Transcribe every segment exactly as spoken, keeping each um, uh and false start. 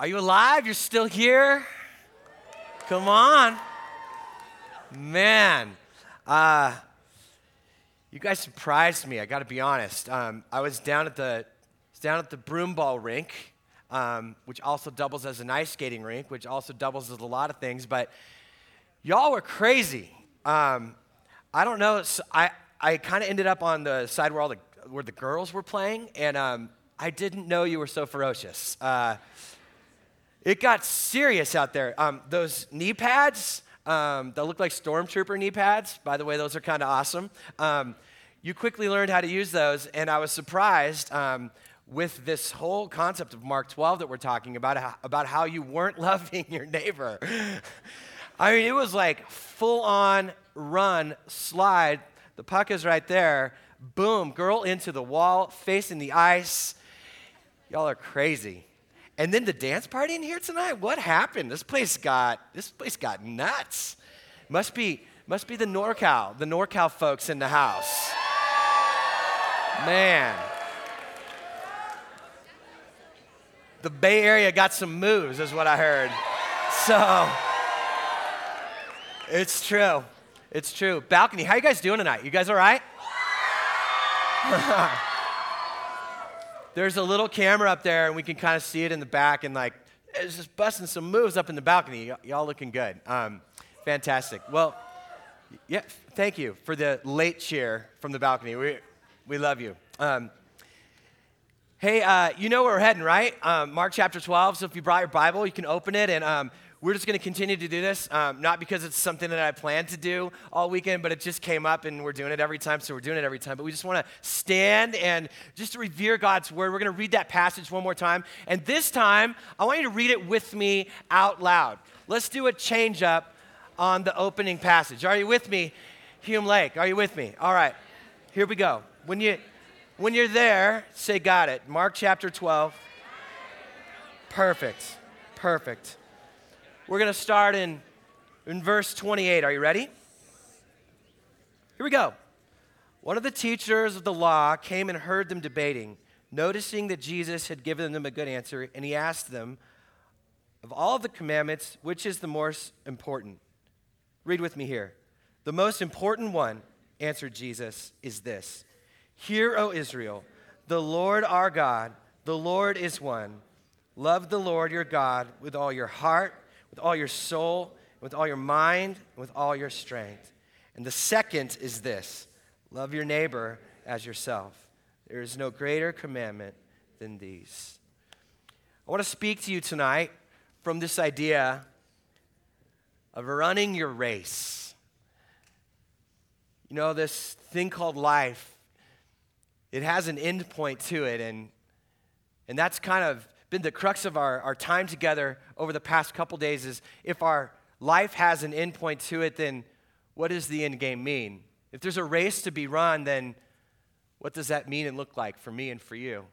Are you alive? You're still here? Come on. Man, uh, you guys surprised me, I gotta be honest. Um, I was down at the down at the broomball rink, um, which also doubles as an ice skating rink, which also doubles as a lot of things, but y'all were crazy. Um, I don't know, so I, I kind of ended up on the side where all the where the girls were playing, and um, I didn't know you were so ferocious. Uh, It got serious out there. Um, those knee pads um, that look like Stormtrooper knee pads, by the way, those are kind of awesome. Um, you quickly learned how to use those, and I was surprised um, with this whole concept of Mark twelve that we're talking about, about how you weren't loving your neighbor. I mean, it was like full-on run, slide. The puck is right there. Boom, girl into the wall, facing the ice. Y'all are crazy. And then the dance party in here tonight, what happened? This place got this place got nuts. Must be must be the NorCal, the NorCal folks in the house. Man. The Bay Area got some moves, is what I heard. So it's true. It's true. Balcony, how you guys doing tonight? You guys all right? There's a little camera up there, and we can kind of see it in the back, and like, it's just busting some moves up in the balcony. Y- y'all looking good. Um, fantastic. Well, yeah, thank you for the late cheer from the balcony. We we love you. Um, hey, uh, you know where we're heading, right? Um, Mark chapter twelve. So if you brought your Bible, you can open it, and um, we're just going to continue to do this, um, not because it's something that I planned to do all weekend, but it just came up, and we're doing it every time, so we're doing it every time. But we just want to stand and just to revere God's word. We're going to read that passage one more time, and this time, I want you to read it with me out loud. Let's do a change up on the opening passage. Are you with me, Hume Lake? Are you with me? All right, here we go. When, you, when you're there, say got it. Mark chapter twelve. Perfect, perfect. We're going to start in, in verse twenty-eight. Are you ready? Here we go. One of the teachers of the law came and heard them debating, noticing that Jesus had given them a good answer, and he asked them, of all the commandments, which is the most important? Read with me here. The most important one, answered Jesus, is this. Hear, O Israel, the Lord our God, the Lord is one. Love the Lord your God with all your heart, with all your soul, with all your mind, and with all your strength. And the second is this, love your neighbor as yourself. There is no greater commandment than these. I want to speak to you tonight from this idea of running your race. You know, this thing called life, it has an end point to it, and, and that's kind of been the crux of our, our time together over the past couple days is if our life has an end point to it, then what does the end game mean? If there's a race to be run, then what does that mean and look like for me and for you?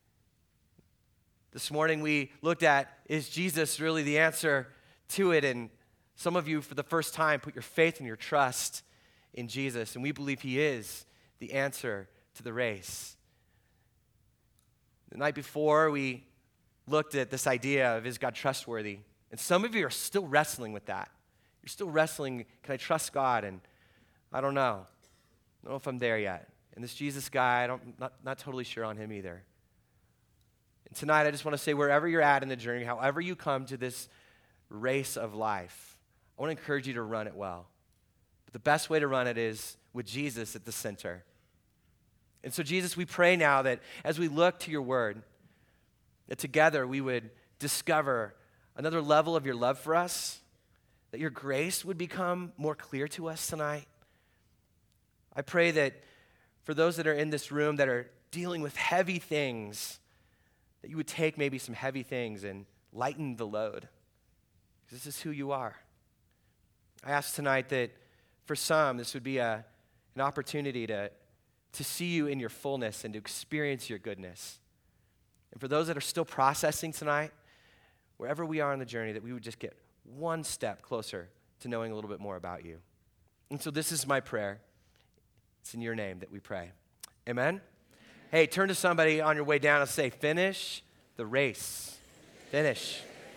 This morning we looked at, is Jesus really the answer to it? And some of you, for the first time, put your faith and your trust in Jesus, and we believe he is the answer to the race. The night before, we looked at this idea of, is God trustworthy? And some of you are still wrestling with that. You're still wrestling, can I trust God? And I don't know. I don't know if I'm there yet. And this Jesus guy, I don't, not, not totally sure on him either. And tonight, I just want to say, wherever you're at in the journey, however you come to this race of life, I want to encourage you to run it well. But the best way to run it is with Jesus at the center. And so, Jesus, we pray now that as we look to your word, that together we would discover another level of your love for us, that your grace would become more clear to us tonight. I pray that for those that are in this room that are dealing with heavy things, that you would take maybe some heavy things and lighten the load, because this is who you are. I ask tonight that for some, this would be a, an opportunity to, to see you in your fullness and to experience your goodness. And for those that are still processing tonight, wherever we are on the journey, that we would just get one step closer to knowing a little bit more about you. And so this is my prayer. It's in your name that we pray. Amen? Hey, turn to somebody on your way down and say, finish the race. Finish.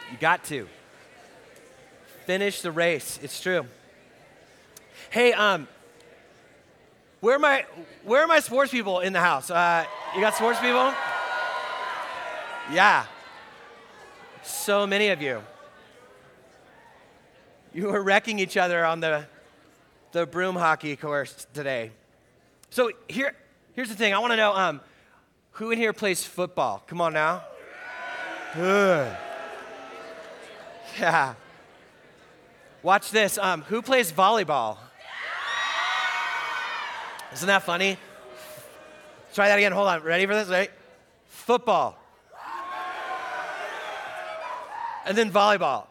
You got to. Finish the race. It's true. Hey, um, where are my where are my sports people in the house? Uh, you got sports people? Yeah. So many of you. You were wrecking each other on the the broom hockey course today. So here here's the thing. I want to know um, who in here plays football? Come on now. Good. Yeah. Watch this. Um, who plays volleyball? Isn't that funny? Try that again. Hold on. Ready for this? Ready? Football. And then volleyball.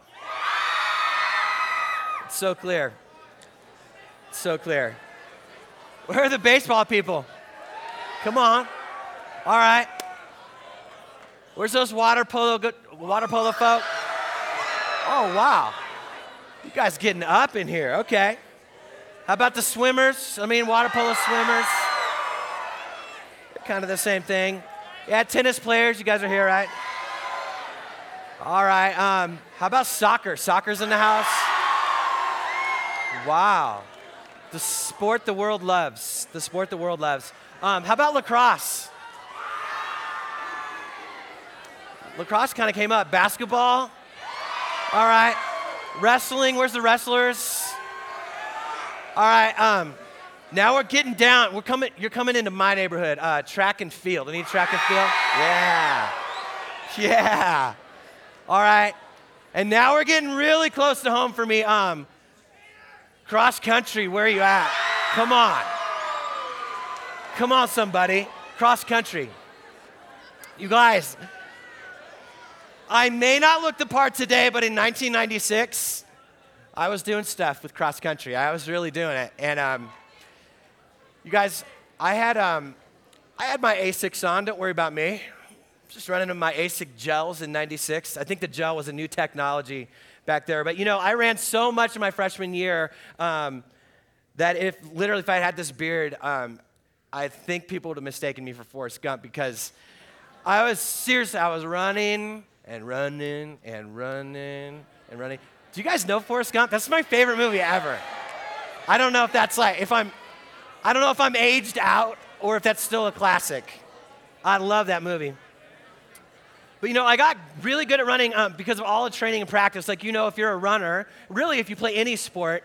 It's so clear. It's so clear. Where are the baseball people? Come on. All right. Where's those water polo water polo folk? Oh, wow. You guys getting up in here. Okay. How about the swimmers? I mean, water polo swimmers. They're kind of the same thing. Yeah, tennis players. You guys are here, right? All right. Um, how about soccer? Soccer's in the house. Wow. The sport the world loves. The sport the world loves. Um, how about lacrosse? Lacrosse kind of came up. Basketball? All right. Wrestling, where's the wrestlers? All right, um, now we're getting down. We're coming, you're coming into my neighborhood, uh, track and field. Any track and field? Yeah. Yeah. All right. And now we're getting really close to home for me. Um, cross country, where are you at? Come on. Come on, somebody. Cross country. You guys, I may not look the part today, but in nineteen ninety-six, I was doing stuff with cross country. I was really doing it. And um, you guys, I had um, I had my Asics on. Don't worry about me. Just running my Asics gels in ninety-six. I think the gel was a new technology back there. But, you know, I ran so much in my freshman year um, that if literally if I had this beard, um, I think people would have mistaken me for Forrest Gump because I was seriously, I was running and running and running and running. Do you guys know Forrest Gump? That's my favorite movie ever. I don't know if that's like, if I'm, I don't know if I'm aged out or if that's still a classic. I love that movie. But you know, I got really good at running um, because of all the training and practice. Like, you know, if you're a runner, really if you play any sport,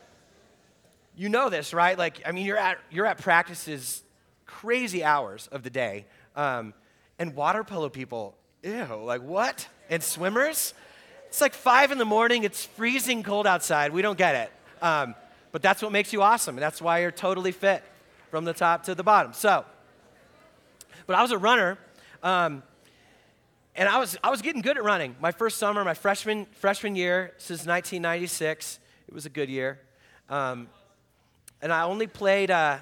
you know this, right? Like, I mean, you're at, you're at practices crazy hours of the day. Um, and water polo people, ew, like what? And swimmers? It's like five in the morning, it's freezing cold outside. We don't get it. Um, but that's what makes you awesome. And that's why you're totally fit from the top to the bottom. So, but I was a runner, um, and I was I was getting good at running. My first summer, my freshman freshman year, since nineteen ninety-six, it was a good year. Um, and I only played, uh,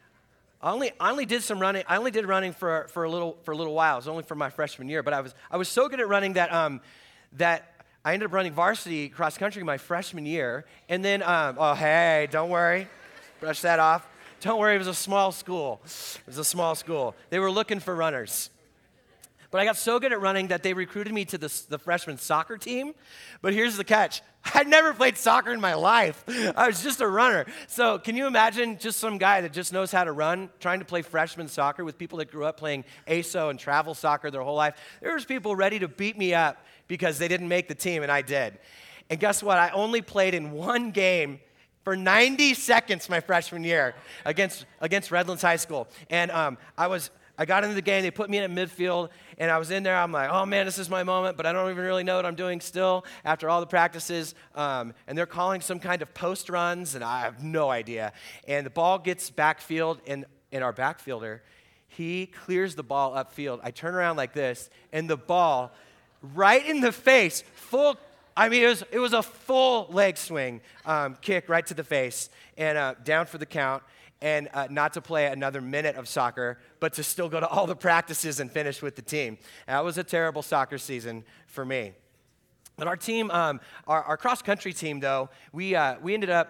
I only I only did some running. I only did running for for a little for a little while. It was only for my freshman year. But I was I was so good at running that um, that. I ended up running varsity cross country my freshman year. And then, um, oh, hey, don't worry. Brush that off. Don't worry, it was a small school. It was a small school. They were looking for runners. But I got so good at running that they recruited me to the, the freshman soccer team. But here's the catch. I'd never played soccer in my life. I was just a runner. So can you imagine just some guy that just knows how to run trying to play freshman soccer with people that grew up playing A S O and travel soccer their whole life? There was people ready to beat me up because they didn't make the team, and I did. And guess what? I only played in one game for ninety seconds my freshman year against against Redlands High School. And um, I was I got into the game. They put me in at midfield, and I was in there. I'm like, oh, man, this is my moment, but I don't even really know what I'm doing still after all the practices. Um, and they're calling some kind of post runs, and I have no idea. And the ball gets backfield, and, and our backfielder, he clears the ball upfield. I turn around like this, and the ball right in the face, full, I mean, it was, it was a full leg swing um, kick right to the face, and uh, down for the count. And uh, not to play another minute of soccer, but to still go to all the practices and finish with the team. That was a terrible soccer season for me. But our team, um, our, our cross-country team, though, we uh, we ended up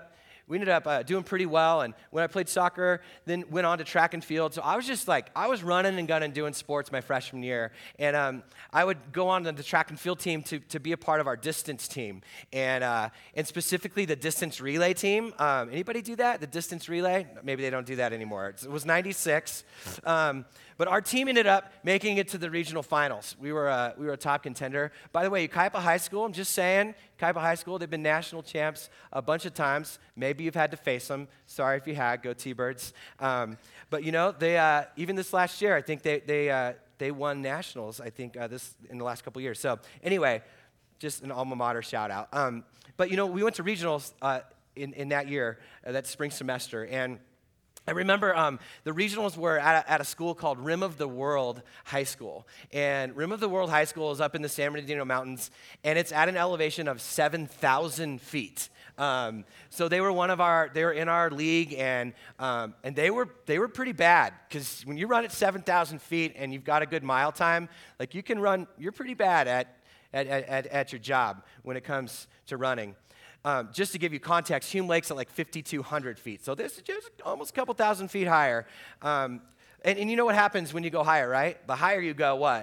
we ended up uh, doing pretty well. And when I played soccer, then went on to track and field. So I was just like, I was running and gunning doing sports my freshman year. And um, I would go on to the track and field team to, to be a part of our distance team. And uh, and specifically the distance relay team. Um, anybody do that? The distance relay? Maybe they don't do that anymore. It was ninety-six. Um, but our team ended up making it to the regional finals. We were, uh, we were a top contender. By the way, Yucaipa High School, I'm just saying, Yucaipa High School, they've been national champs a bunch of times. Maybe you've had to face them. Sorry if you had. Go T-Birds. Um, but, you know, they uh, even this last year, I think they they uh, they won nationals, I think, uh, this in the last couple years. So, anyway, just an alma mater shout-out. Um, but, you know, we went to regionals uh, in, in that year, uh, that spring semester, and I remember um, the regionals were at a, at a school called Rim of the World High School. And Rim of the World High School is up in the San Bernardino Mountains, and it's at an elevation of seven thousand feet. Um, so they were one of our, they were in our league, and um, and they were they were pretty bad, because when you run at seven thousand feet and you've got a good mile time, like you can run, you're pretty bad at at, at, at your job when it comes to running. Um, just to give you context, Hume Lake's at like fifty-two hundred feet. So this is just almost a couple thousand feet higher. Um, and, and you know what happens when you go higher, right? The higher you go, what?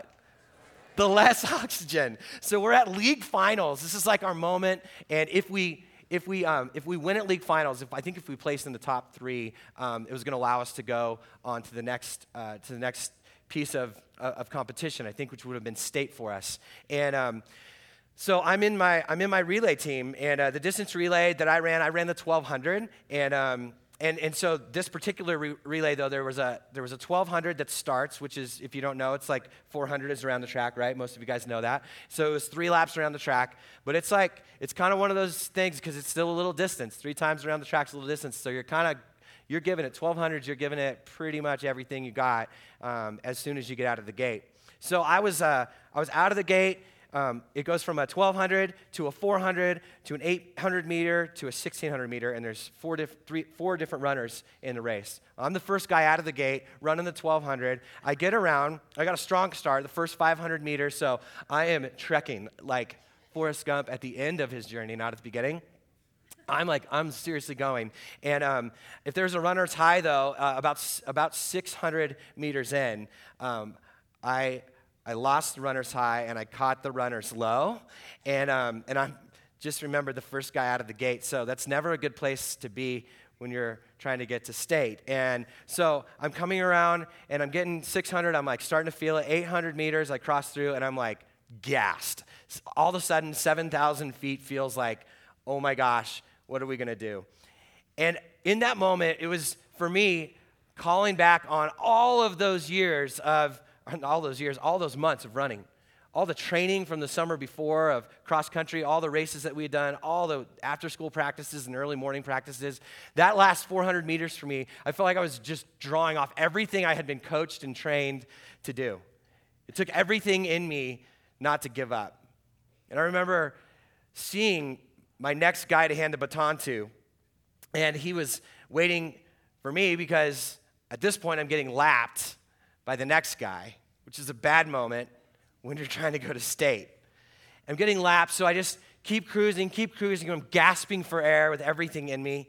The less oxygen. So we're at league finals. This is like our moment. And if we if we um, if we win at league finals, if I think if we place in the top three, um, it was going to allow us to go on to the next uh, to the next piece of uh, of competition, I think, which would have been state for us. And um, So I'm in my I'm in my relay team, and uh, the distance relay that I ran, I ran the twelve hundred, and um, and and so this particular re- relay though, there was a there was a twelve hundred that starts, which is, if you don't know, it's like four hundred is around the track, right? Most of you guys know that. So it was three laps around the track, but it's like it's kind of one of those things because it's still a little distance. Three times around the track's a little distance, so you're kind of you're giving it twelve hundreds, you're giving it pretty much everything you got um, as soon as you get out of the gate. So I was uh, I was out of the gate. Um, it goes from a twelve hundred to a four hundred to an eight hundred meter to a sixteen hundred meter, and there's four, diff- three, four different runners in the race. I'm the first guy out of the gate, running the twelve hundred. I get around. I got a strong start, the first five hundred meters, so I am trekking like Forrest Gump at the end of his journey, not at the beginning. I'm like, I'm seriously going. And um, if there's a runner's high, though, uh, about about six hundred meters in, um, I... I lost the runner's high, and I caught the runner's low, and um, and I just remember the first guy out of the gate, so that's never a good place to be when you're trying to get to state. And so I'm coming around, and I'm getting six hundred, I'm like starting to feel it, eight hundred meters, I cross through, and I'm like gassed. All of a sudden, seven thousand feet feels like, oh my gosh, what are we gonna do? And in that moment, it was, for me, calling back on all of those years of all those years, all those months of running, all the training from the summer before of cross country, all the races that we had done, all the after school practices and early morning practices. That last four hundred meters for me, I felt like I was just drawing off everything I had been coached and trained to do. It took everything in me not to give up. And I remember seeing my next guy to hand the baton to, and he was waiting for me because at this point I'm getting lapped by the next guy, which is a bad moment when you're trying to go to state. I'm getting lapped, so I just keep cruising, keep cruising. I'm gasping for air with everything in me,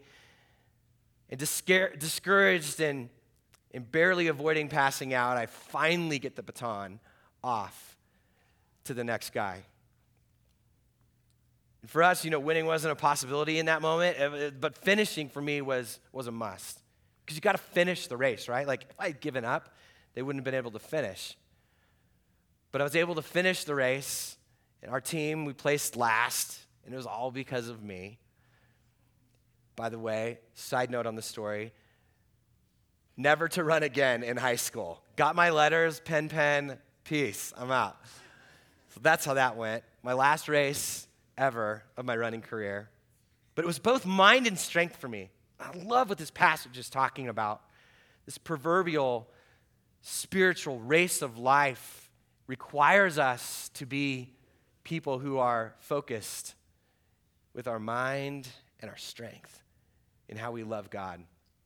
and discar- discouraged and, and barely avoiding passing out, I finally get the baton off to the next guy. And for us, you know, winning wasn't a possibility in that moment, but finishing for me was, was a must. Because you got to finish the race, right? Like, if I had given up, they wouldn't have been able to finish. But I was able to finish the race, and our team, we placed last, and it was all because of me. By the way, side note on the story, never to run again in high school. Got my letters, pen, pen, peace, I'm out. So that's how that went. My last race ever of my running career. But it was both mind and strength for me. I love what this passage is talking about. This proverbial spiritual race of life requires us to be people who are focused with our mind and our strength in how we love God.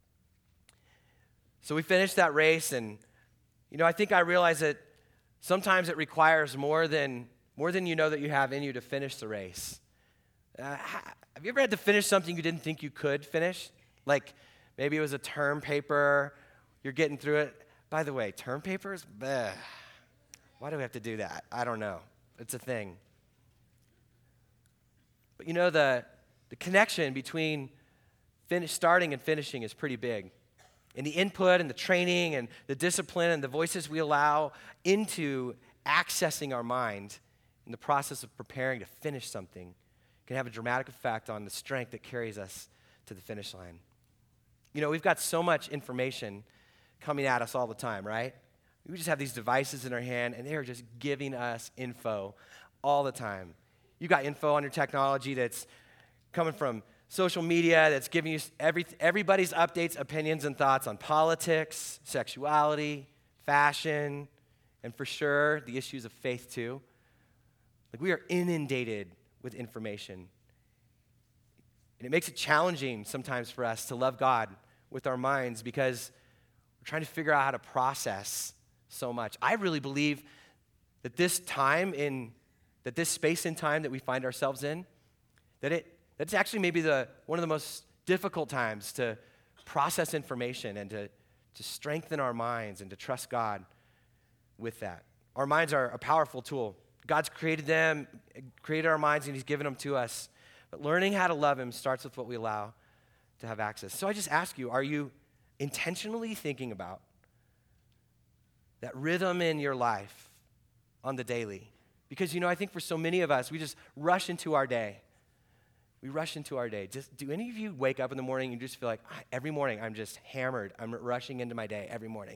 So we finished that race, and you know, I think I realized that sometimes it requires more than more than you know that you have in you to finish the race. Uh, ha- have you ever had to finish something you didn't think you could finish? Like maybe it was a term paper, you're getting through it. By the way, term papers, bleh. Why do we have to do that? I don't know. It's a thing. But you know, the, the connection between finish, starting and finishing is pretty big. And the input and the training and the discipline and the voices we allow into accessing our mind in the process of preparing to finish something can have a dramatic effect on the strength that carries us to the finish line. You know, we've got so much information coming at us all the time, right? We just have these devices in our hand, and they're just giving us info all the time. You got info on your technology that's coming from social media, that's giving you every, everybody's updates, opinions, and thoughts on politics, sexuality, fashion, and for sure, the issues of faith too. Like, we are inundated with information. And it makes it challenging sometimes for us to love God with our minds because we're trying to figure out how to process so much. I really believe that this time in, that this space and time that we find ourselves in, that it that's actually maybe the one of the most difficult times to process information and to, to strengthen our minds and to trust God with that. Our minds are a powerful tool. God's created them, created our minds, and he's given them to us. But learning how to love him starts with what we allow to have access. So I just ask you, are you intentionally thinking about that rhythm in your life on the daily? Because, you know, I think for so many of us, we just rush into our day. We rush into our day. Just, do any of you wake up in the morning and you just feel like, ah, every morning I'm just hammered. I'm rushing into my day every morning.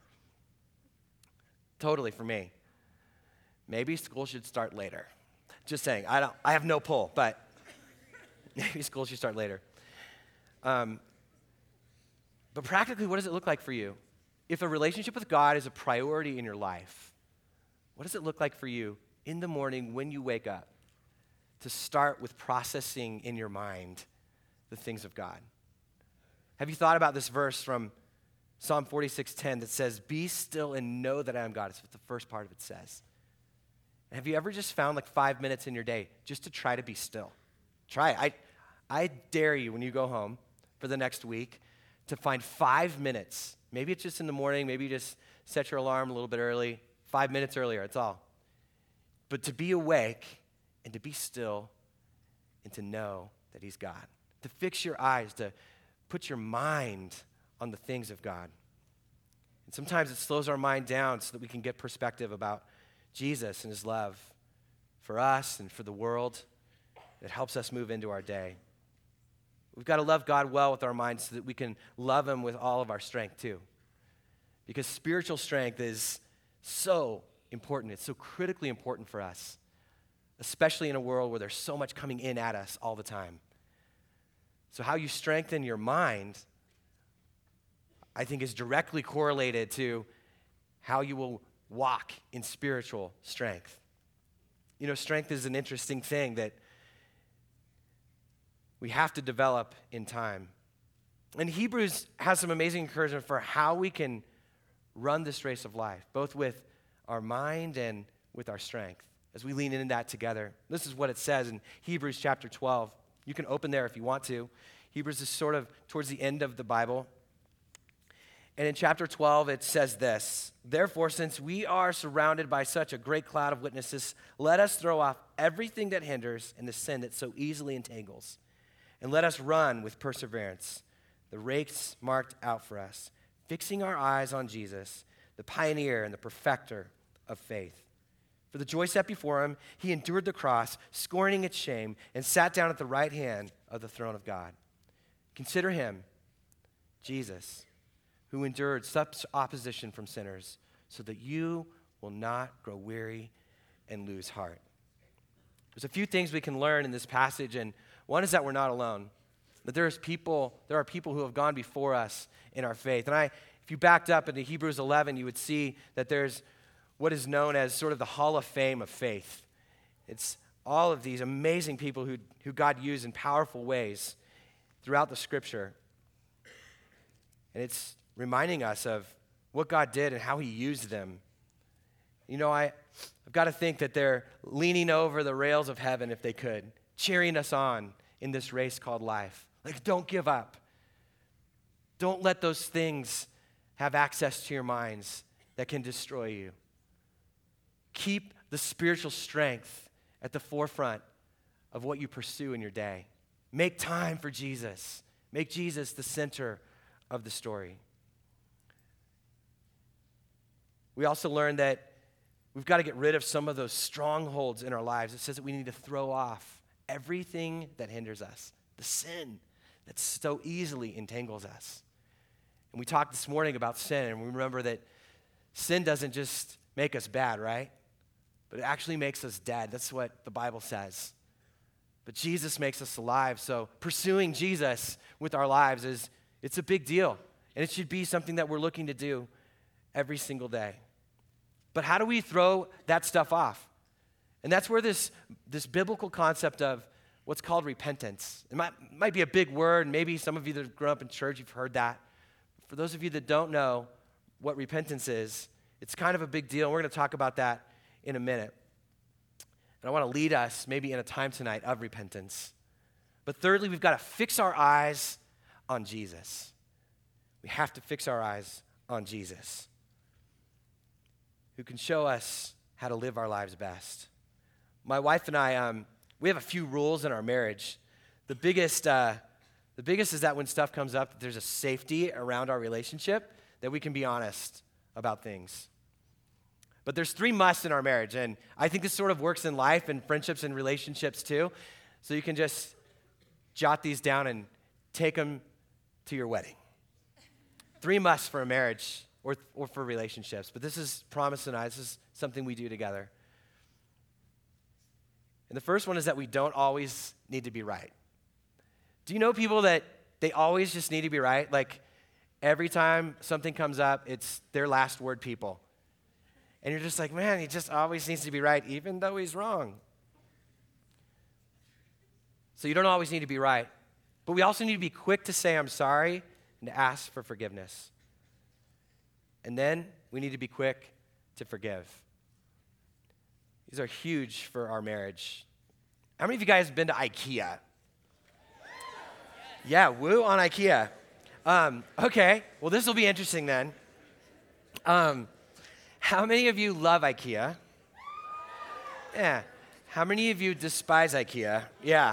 Totally for me. Maybe school should start later. Just saying. I don't. I have no pull, but maybe school should start later. Um, but practically, what does it look like for you? If a relationship with God is a priority in your life, what does it look like for you in the morning when you wake up to start with processing in your mind the things of God? Have you thought about this verse from Psalm forty-six ten that says, "Be still and know that I am God"? It's what the first part of it says. And have you ever just found like five minutes in your day just to try to be still? Try it. I, I dare you when you go home for the next week to find five minutes. Maybe it's just in the morning. Maybe you just set your alarm a little bit early. Five minutes earlier, that's all. But to be awake and to be still and to know that he's God. To fix your eyes, to put your mind on the things of God. And sometimes it slows our mind down so that we can get perspective about Jesus and his love for us and for the world. It helps us move into our day. We've got to love God well with our minds so that we can love him with all of our strength too. Because spiritual strength is so important. It's so critically important for us, especially in a world where there's so much coming in at us all the time. So how you strengthen your mind, I think, is directly correlated to how you will walk in spiritual strength. You know, strength is an interesting thing that we have to develop in time. And Hebrews has some amazing encouragement for how we can run this race of life, both with our mind and with our strength, as we lean into that together. This is what it says in Hebrews chapter twelve. You can open there if you want to. Hebrews is sort of towards the end of the Bible. And in chapter twelve, it says this: "Therefore, since we are surrounded by such a great cloud of witnesses, let us throw off everything that hinders and the sin that so easily entangles. And let us run with perseverance the race marked out for us, fixing our eyes on Jesus, the pioneer and the perfecter of faith. For the joy set before him, he endured the cross, scorning its shame, and sat down at the right hand of the throne of God. Consider him, Jesus, who endured such opposition from sinners, so that you will not grow weary and lose heart." There's a few things we can learn in this passage, and one is that we're not alone. That there is people, there are people who have gone before us in our faith. And I, if you backed up into Hebrews eleven, you would see that there's what is known as sort of the Hall of Fame of faith. It's all of these amazing people who, who God used in powerful ways throughout the Scripture. And it's reminding us of what God did and how he used them. You know, I, I've got to think that they're leaning over the rails of heaven if they could, cheering us on in this race called life. Like, don't give up. Don't let those things have access to your minds that can destroy you. Keep the spiritual strength at the forefront of what you pursue in your day. Make time for Jesus. Make Jesus the center of the story. We also learned that we've got to get rid of some of those strongholds in our lives. It says that we need to throw off everything that hinders us, the sin that so easily entangles us. And we talked this morning about sin, and we remember that sin doesn't just make us bad, right? But it actually makes us dead. That's what the Bible says. But Jesus makes us alive. So pursuing Jesus with our lives is, it's a big deal. And it should be something that we're looking to do every single day. But how do we throw that stuff off? And that's where this, this biblical concept of what's called repentance. It might, might be a big word. Maybe some of you that have grown up in church, you've heard that. For those of you that don't know what repentance is, it's kind of a big deal. We're going to talk about that in a minute. And I want to lead us maybe in a time tonight of repentance. But thirdly, we've got to fix our eyes on Jesus. We have to fix our eyes on Jesus, who can show us how to live our lives best. My wife and I, um, we have a few rules in our marriage. The biggest, uh, the biggest is that when stuff comes up, that there's a safety around our relationship, that we can be honest about things. But there's three musts in our marriage, and I think this sort of works in life and friendships and relationships too. So you can just jot these down and take them to your wedding. Three musts for a marriage or, or for relationships. But this is Promise and I. This is something we do together. And the first one is that we don't always need to be right. Do you know people that they always just need to be right? Like every time something comes up, it's their last word people. And you're just like, man, he just always needs to be right, even though he's wrong. So you don't always need to be right. But we also need to be quick to say, I'm sorry, and to ask for forgiveness. And then we need to be quick to forgive. These are huge for our marriage. How many of you guys have been to IKEA? Yeah, woo on IKEA. Um, okay, well, this will be interesting then. Um, how many of you love IKEA? Yeah. How many of you despise IKEA? Yeah.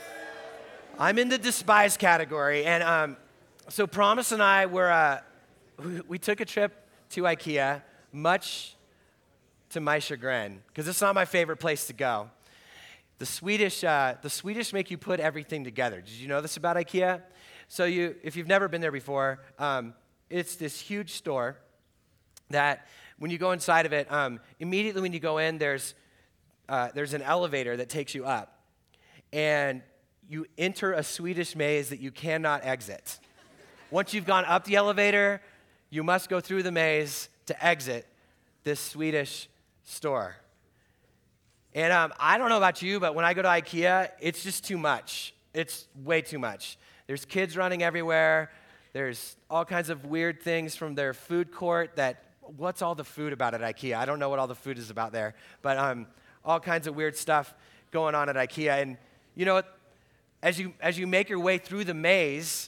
I'm in the despise category. And um, so Promise and I were, uh, we, we took a trip to IKEA, much to my chagrin, because it's not my favorite place to go. The Swedish, uh, the Swedish make you put everything together. Did you know this about IKEA? So you, if you've never been there before, um, it's this huge store that when you go inside of it, um, immediately when you go in, there's uh, there's an elevator that takes you up, and you enter a Swedish maze that you cannot exit. Once you've gone up the elevator, you must go through the maze to exit this Swedish store. And um, I don't know about you, but when I go to IKEA, it's just too much. It's way too much. There's kids running everywhere. There's all kinds of weird things from their food court that, what's all the food about at IKEA? I don't know what all the food is about there, but um, all kinds of weird stuff going on at IKEA. And you know what? As you, as you make your way through the maze,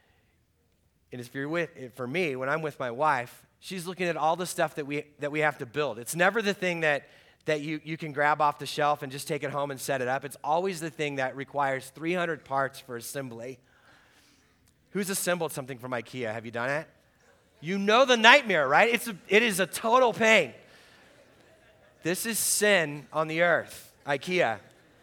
and if you're with, for me, when I'm with my wife, she's looking at all the stuff that we, that we have to build. It's never the thing that that you, you can grab off the shelf and just take it home and set it up. It's always the thing that requires three hundred parts for assembly. Who's assembled something from IKEA? Have you done it? You know the nightmare, right? It's a, it is a total pain. This is sin on the earth, IKEA.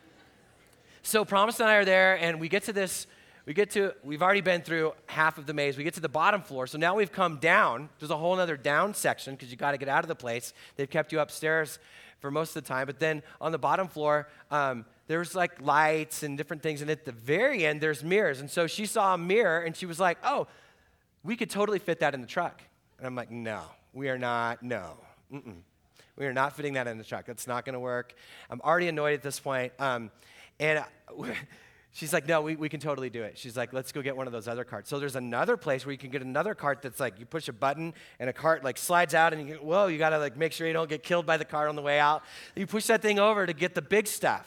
So Promise and I are there, and we get to this, we get to, we've already been through half of the maze. We get to the bottom floor, so now we've come down. There's a whole other down section because you got to get out of the place. They've kept you upstairs for most of the time. But then on the bottom floor, um, there's like lights and different things. And at the very end, there's mirrors. And so she saw a mirror and she was like, oh, we could totally fit that in the truck. And I'm like, no, we are not, no. Mm-mm. We are not fitting that in the truck. That's not going to work. I'm already annoyed at this point. Um, and she's like, no, we, we can totally do it. She's like, let's go get one of those other carts. So there's another place where you can get another cart that's like, you push a button and a cart like slides out and you whoa, you got to like make sure you don't get killed by the cart on the way out. You push that thing over to get the big stuff.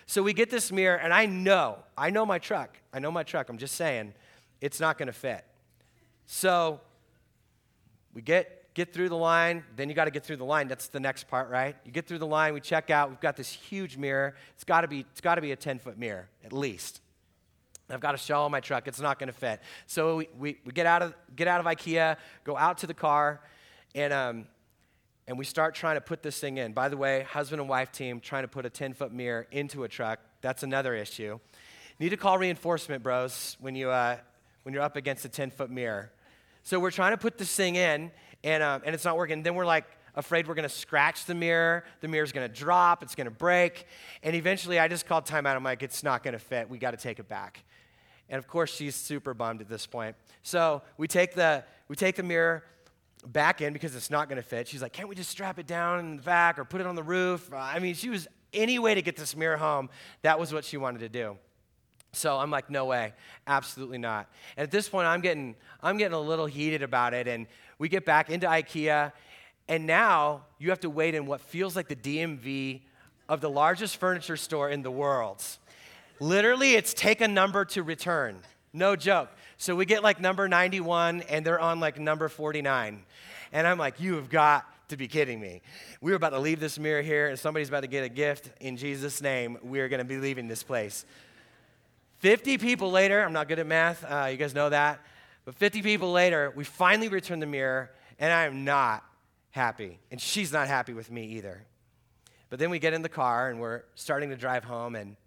So we get this mirror, and I know, I know my truck. I know my truck. I'm just saying, it's not going to fit. So we get get through the line. Then you got to get through the line. That's the next part, right? You get through the line. We check out. We've got this huge mirror. It's got to be it's got to be a ten-foot mirror at least. I've got a shell on my truck. It's not going to fit. So we, we, we get out of get out of IKEA, go out to the car, and um, and we start trying to put this thing in. By the way, husband and wife team trying to put a ten-foot mirror into a truck. That's another issue. Need to call reinforcement, bros, when you uh, when you're up against a ten-foot mirror. So we're trying to put this thing in, and um, and it's not working. Then we're like afraid we're going to scratch the mirror. The mirror's going to drop. It's going to break. And eventually, I just called timeout. I'm like, it's not going to fit. We got to take it back. And of course, she's super bummed at this point. So we take the we take the mirror back in because it's not going to fit. She's like, can't we just strap it down in the back or put it on the roof? Uh, I mean, she was any way to get this mirror home. That was what she wanted to do. So I'm like, no way, absolutely not. And at this point, I'm getting I'm getting a little heated about it. And we get back into IKEA, and now you have to wait in what feels like the D M V of the largest furniture store in the world. Literally, it's take a number to return. No joke. So we get like number ninety-one, and they're on like number forty-nine. And I'm like, you have got to be kidding me. We were about to leave this mirror here, and somebody's about to get a gift. In Jesus' name, we're going to be leaving this place. fifty people later, I'm not good at math. Uh, you guys know that. But fifty people later, we finally return the mirror, and I am not happy. And she's not happy with me either. But then we get in the car, and we're starting to drive home, and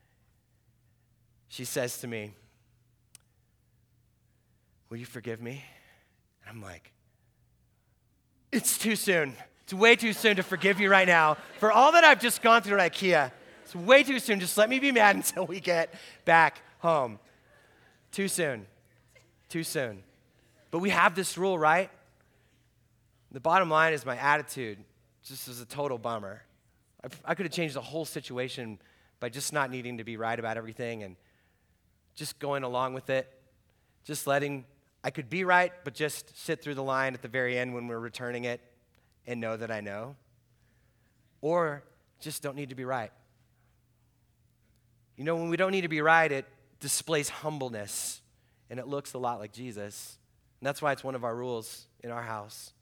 she says to me, will you forgive me? And I'm like, it's too soon. It's way too soon to forgive you right now for all that I've just gone through at IKEA. It's way too soon. Just let me be mad until we get back home. Too soon. Too soon. But we have this rule, right? The bottom line is my attitude just is a total bummer. I, I could have changed the whole situation by just not needing to be right about everything and just going along with it, just letting, I could be right, but just sit through the line at the very end when we're returning it and know that I know. Or just don't need to be right. You know, when we don't need to be right, it displays humbleness, and it looks a lot like Jesus. And that's why it's one of our rules in our house.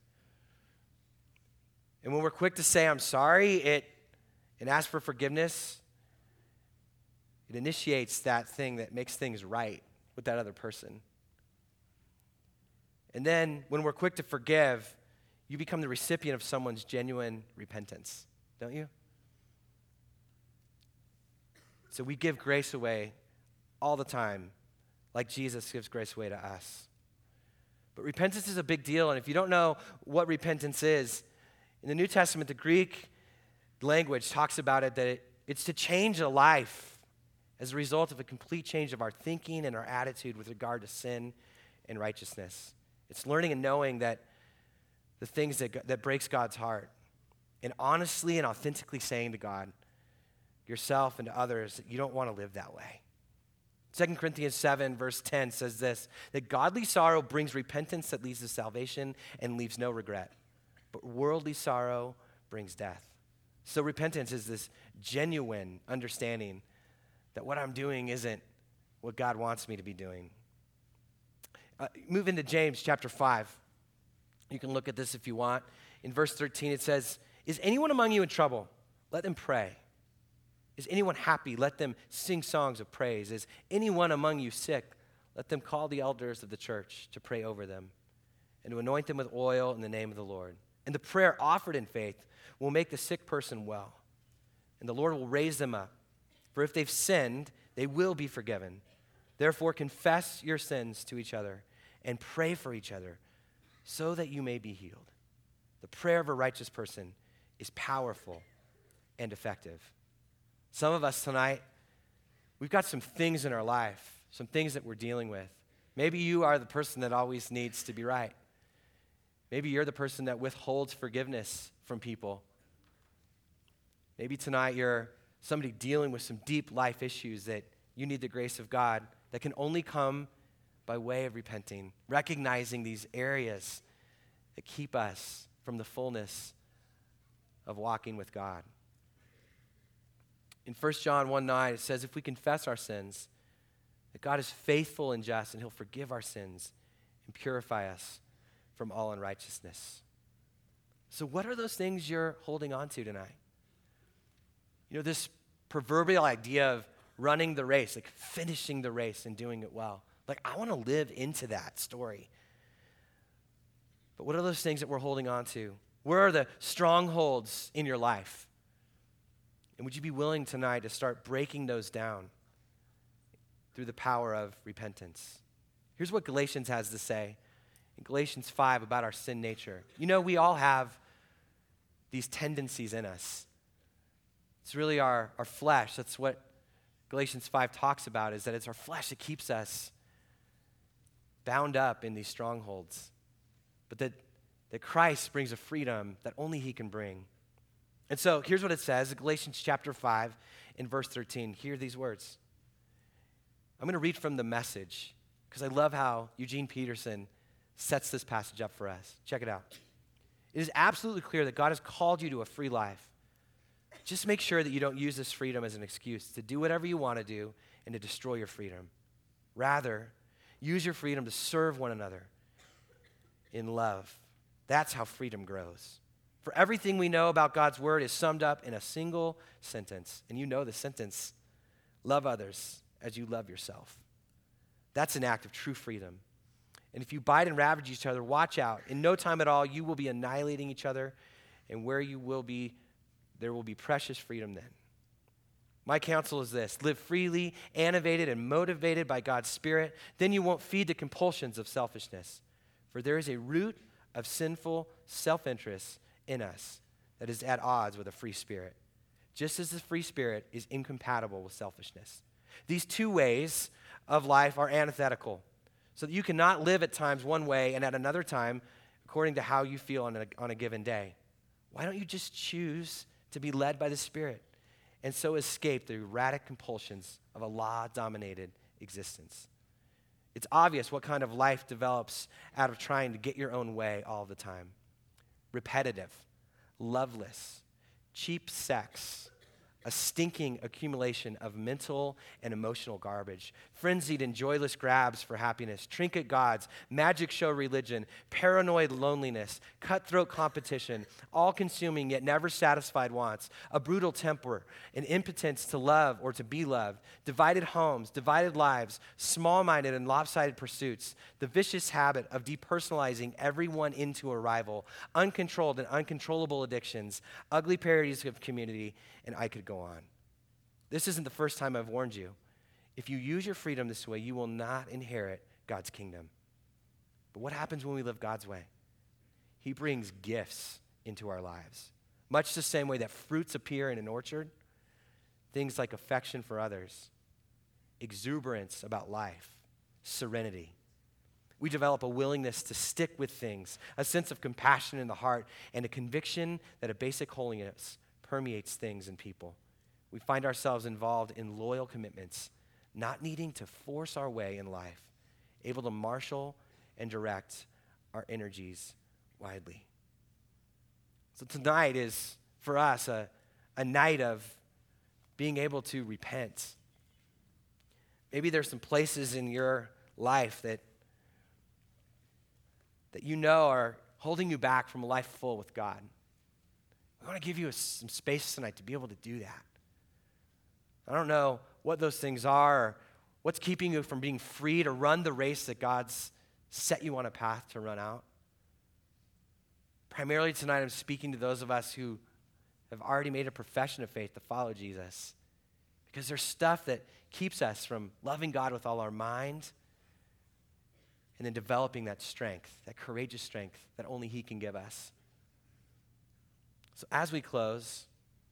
And when we're quick to say, I'm sorry, it and ask for forgiveness, it initiates that thing that makes things right with that other person. And then when we're quick to forgive, you become the recipient of someone's genuine repentance, don't you? So we give grace away all the time, like Jesus gives grace away to us. But repentance is a big deal, and if you don't know what repentance is, in the New Testament, the Greek language talks about it, that it, it's to change a life as a result of a complete change of our thinking and our attitude with regard to sin and righteousness. It's learning and knowing that the things that, that breaks God's heart, and honestly and authentically saying to God, yourself and to others, that you don't want to live that way. Second Corinthians seven, verse ten says this, that godly sorrow brings repentance that leads to salvation and leaves no regret, but worldly sorrow brings death. So repentance is this genuine understanding that what I'm doing isn't what God wants me to be doing. Uh, move into James chapter five. You can look at this if you want. In verse thirteen, it says, is anyone among you in trouble? Let them pray. Is anyone happy? Let them sing songs of praise. Is anyone among you sick? Let them call the elders of the church to pray over them and to anoint them with oil in the name of the Lord. And the prayer offered in faith will make the sick person well, and the Lord will raise them up. For if they've sinned, they will be forgiven. Therefore, confess your sins to each other and pray for each other so that you may be healed. The prayer of a righteous person is powerful and effective. Some of us tonight, we've got some things in our life, some things that we're dealing with. Maybe you are the person that always needs to be right. Maybe you're the person that withholds forgiveness from people. Maybe tonight you're somebody dealing with some deep life issues that you need the grace of God that can only come by way of repenting, recognizing these areas that keep us from the fullness of walking with God. In First John one nine, it says, if we confess our sins, that God is faithful and just, and he'll forgive our sins and purify us from all unrighteousness. So what are those things you're holding on to tonight? You know, this proverbial idea of running the race, like finishing the race and doing it well. Like, I want to live into that story. But what are those things that we're holding on to? Where are the strongholds in your life? And would you be willing tonight to start breaking those down through the power of repentance? Here's what Galatians has to say in Galatians five about our sin nature. You know, we all have these tendencies in us. It's really our, our flesh. That's what Galatians five talks about, is that it's our flesh that keeps us bound up in these strongholds. But that, that Christ brings a freedom that only he can bring. And so here's what it says, Galatians chapter five in verse thirteen. Hear these words. I'm going to read from the Message because I love how Eugene Peterson sets this passage up for us. Check it out. It is absolutely clear that God has called you to a free life. Just make sure that you don't use this freedom as an excuse to do whatever you want to do and to destroy your freedom. Rather, use your freedom to serve one another in love. That's how freedom grows. For everything we know about God's word is summed up in a single sentence. And you know the sentence, love others as you love yourself. That's an act of true freedom. And if you bite and ravage each other, watch out. In no time at all, you will be annihilating each other, and where you will be, there will be precious freedom then. My counsel is this: live freely, animated and motivated by God's Spirit. Then you won't feed the compulsions of selfishness. For there is a root of sinful self-interest in us that is at odds with a free spirit, just as the free spirit is incompatible with selfishness. These two ways of life are antithetical, so that you cannot live at times one way and at another time according to how you feel on a, on a given day. Why don't you just choose to be led by the Spirit and so escape the erratic compulsions of a law-dominated existence? It's obvious what kind of life develops out of trying to get your own way all the time. Repetitive, loveless, cheap sex, a stinking accumulation of mental and emotional garbage, frenzied and joyless grabs for happiness, trinket gods, magic show religion, paranoid loneliness, cutthroat competition, all-consuming yet never satisfied wants, a brutal temper, an impotence to love or to be loved, divided homes, divided lives, small-minded and lopsided pursuits, the vicious habit of depersonalizing everyone into a rival, uncontrolled and uncontrollable addictions, ugly parodies of community, and I could go on. This isn't the first time I've warned you. If you use your freedom this way, you will not inherit God's kingdom. But what happens when we live God's way? He brings gifts into our lives. Much the same way that fruits appear in an orchard, things like affection for others, exuberance about life, serenity. We develop a willingness to stick with things, a sense of compassion in the heart, and a conviction that a basic holiness permeates things and people. We find ourselves involved in loyal commitments, not needing to force our way in life, able to marshal and direct our energies widely. So tonight is, for us, a, a night of being able to repent. Maybe there's some places in your life that, that you know are holding you back from a life full with God. I want to give you a, some space tonight to be able to do that. I don't know what those things are, or what's keeping you from being free to run the race that God's set you on a path to run out. Primarily tonight, I'm speaking to those of us who have already made a profession of faith to follow Jesus, because there's stuff that keeps us from loving God with all our mind and then developing that strength, that courageous strength that only he can give us. So as we close,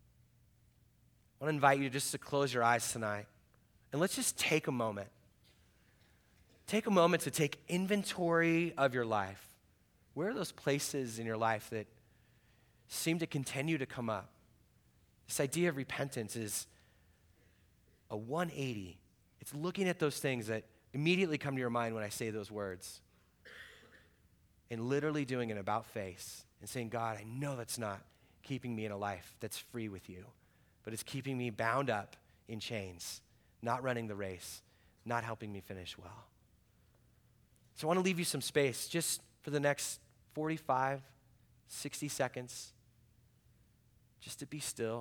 I want to invite you just to close your eyes tonight. And let's just take a moment. Take a moment to take inventory of your life. Where are those places in your life that seem to continue to come up? This idea of repentance is a one eighty. It's looking at those things that immediately come to your mind when I say those words and literally doing an about face and saying, God, I know that's not keeping me in a life that's free with you, but it's keeping me bound up in chains, not running the race, not helping me finish well. So I want to leave you some space just for the next forty-five, sixty seconds, just to be still.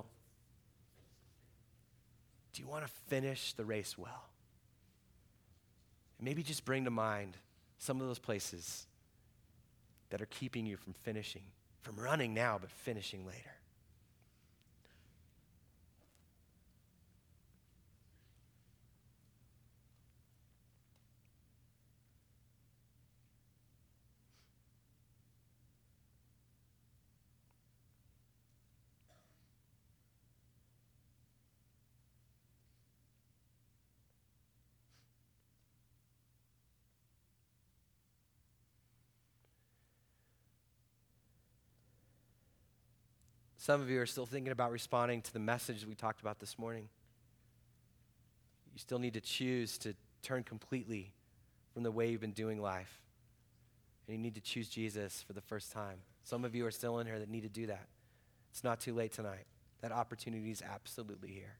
Do you want to finish the race well? And maybe just bring to mind some of those places that are keeping you from finishing, from running now, but finishing later. Some of you are still thinking about responding to the message we talked about this morning. You still need to choose to turn completely from the way you've been doing life. And you need to choose Jesus for the first time. Some of you are still in here that need to do that. It's not too late tonight. That opportunity is absolutely here.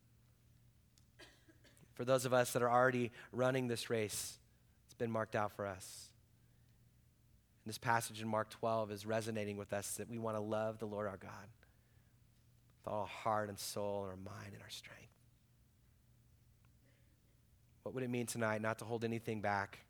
For those of us that are already running this race, it's been marked out for us. And this passage in Mark twelve is resonating with us that we want to love the Lord our God with all our heart and soul and our mind and our strength. What would it mean tonight not to hold anything back,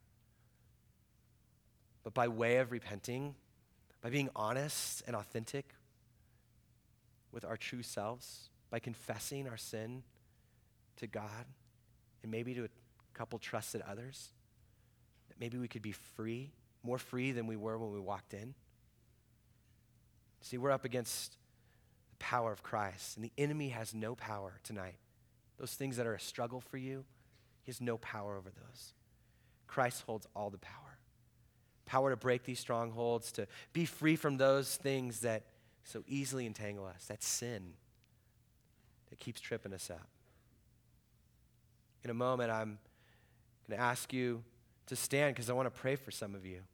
but by way of repenting, by being honest and authentic with our true selves, by confessing our sin to God and maybe to a couple trusted others, that maybe we could be free, more free than we were when we walked in? See, we're up against the power of Christ, and the enemy has no power tonight. Those things that are a struggle for you, he has no power over those. Christ holds all the power. Power to break these strongholds, to be free from those things that so easily entangle us, that sin that keeps tripping us up. In a moment, I'm going to ask you to stand because I want to pray for some of you.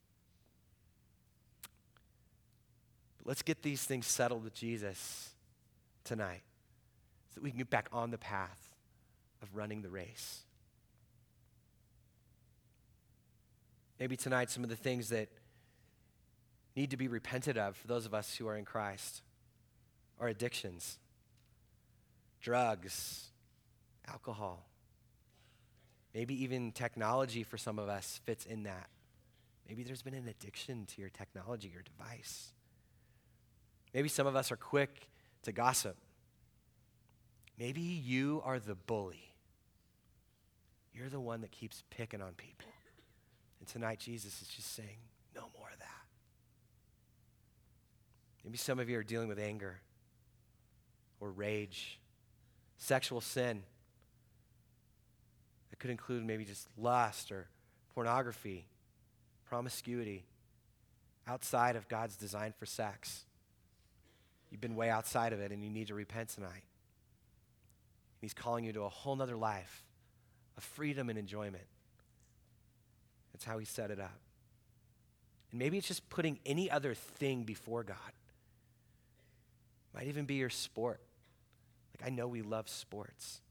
But let's get these things settled with Jesus tonight so that we can get back on the path of running the race. Maybe tonight some of the things that need to be repented of for those of us who are in Christ are addictions, drugs, alcohol. Maybe even technology for some of us fits in that. Maybe there's been an addiction to your technology or device. Maybe some of us are quick to gossip. Maybe you are the bully. You're the one that keeps picking on people. And tonight, Jesus is just saying, no more of that. Maybe some of you are dealing with anger or rage, sexual sin. It could include maybe just lust or pornography, promiscuity, outside of God's design for sex. You've been way outside of it and you need to repent tonight. He's calling you to a whole nother life of freedom and enjoyment. That's how he set it up. And maybe it's just putting any other thing before God. Might even be your sport. Like, I know we love sports.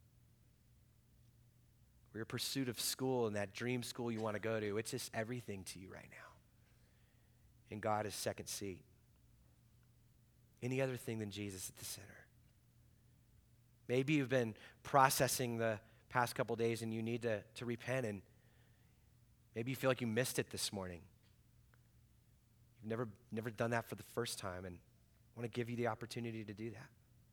Or your pursuit of school and that dream school you want to go to. It's just everything to you right now. And God is second seat. Any other thing than Jesus at the center. Maybe you've been processing the past couple days and you need to, to repent, and maybe you feel like you missed it this morning. You've never, never done that for the first time, and I want to give you the opportunity to do that.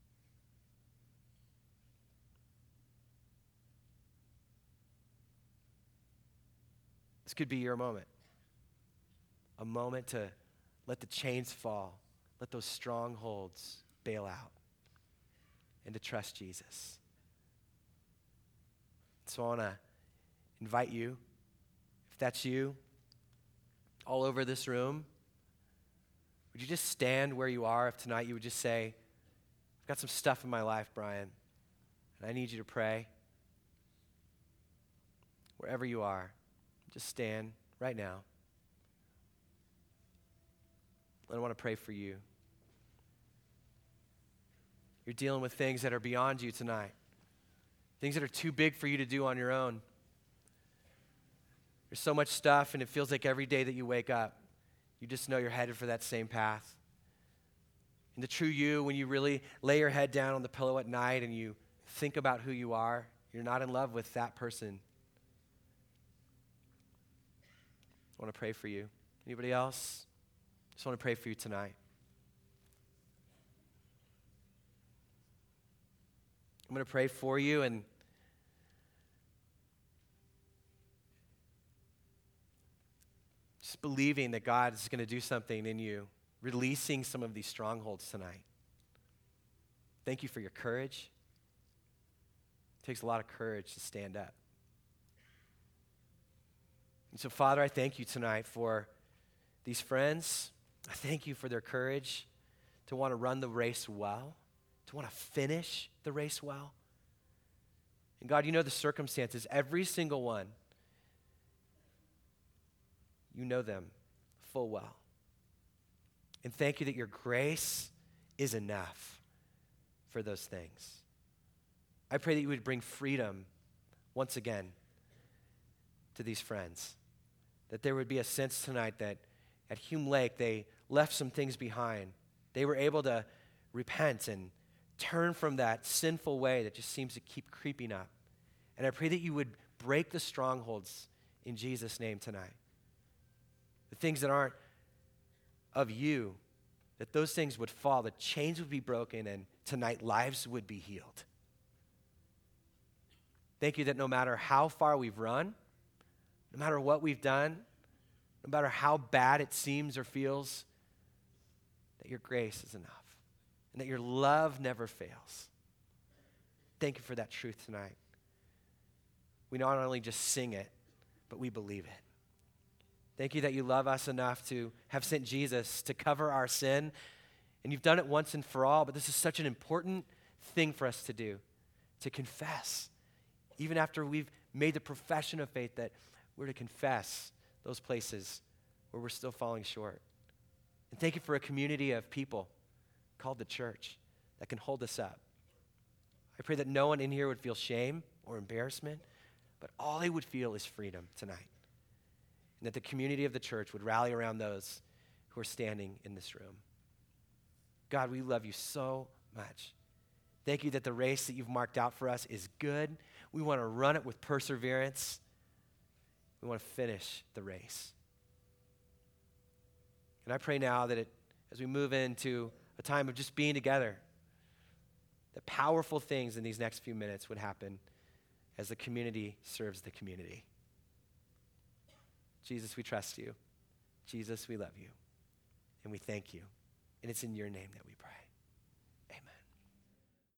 This could be your moment. A moment to let the chains fall, let those strongholds bail out, and to trust Jesus. So I want to invite you, if that's you, all over this room, would you just stand where you are if tonight you would just say, I've got some stuff in my life, Brian, and I need you to pray. Wherever you are, just stand right now. And I want to pray for you. You're dealing with things that are beyond you tonight, things that are too big for you to do on your own. There's so much stuff, and it feels like every day that you wake up, you just know you're headed for that same path. And the true you, when you really lay your head down on the pillow at night and you think about who you are, you're not in love with that person. I want to pray for you. Anybody else? Just want to pray for you tonight. I'm going to pray for you, and just believing that God is going to do something in you, releasing some of these strongholds tonight. Thank you for your courage. It takes a lot of courage to stand up. And so, Father, I thank you tonight for these friends. I thank you for their courage to want to run the race well, to want to finish the race well. And God, you know the circumstances, every single one. You know them full well. And thank you that your grace is enough for those things. I pray that you would bring freedom once again to these friends. That there would be a sense tonight that at Hume Lake they left some things behind. They were able to repent and turn from that sinful way that just seems to keep creeping up. And I pray that you would break the strongholds in Jesus' name tonight. The things that aren't of you, that those things would fall, the chains would be broken, and tonight lives would be healed. Thank you that no matter how far we've run, no matter what we've done, no matter how bad it seems or feels, that your grace is enough and that your love never fails. Thank you for that truth tonight. We not only just sing it, but we believe it. Thank you that you love us enough to have sent Jesus to cover our sin, and you've done it once and for all, but this is such an important thing for us to do, to confess. Even after we've made the profession of faith, that we're to confess those places where we're still falling short. And thank you for a community of people called the church that can hold us up. I pray that no one in here would feel shame or embarrassment, but all they would feel is freedom tonight. And that the community of the church would rally around those who are standing in this room. God, we love you so much. Thank you that the race that you've marked out for us is good. We want to run it with perseverance. We want to finish the race. And I pray now that it, as we move into a time of just being together, that powerful things in these next few minutes would happen as the community serves the community. Jesus, we trust you. Jesus, we love you. And we thank you. And it's in your name that we pray.